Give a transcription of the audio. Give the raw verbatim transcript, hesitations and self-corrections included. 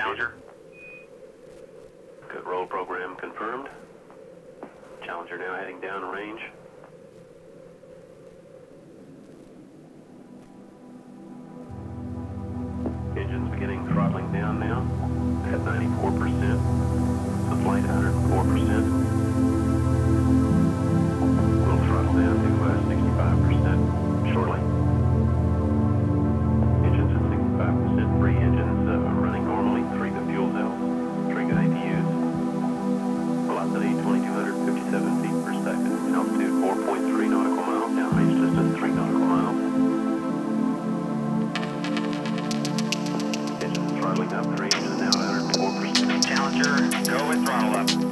Challenger. Good roll program confirmed. Challenger now heading down range. Engines beginning throttling down now at ninety-four percent. The flight one hundred four percent. We'll throttle down to uh, sixty-five percent shortly. Engines at sixty-five percent. Three engines uh, running normally. Three good fuel cells. Three good A P Us. Velocity twenty-two fifty-seven feet per second. Altitude four point three nautical miles. Downrange distance three nautical miles. Engines throttling up. Three engines now at one hundred four percent. Challenger, go with throttle up.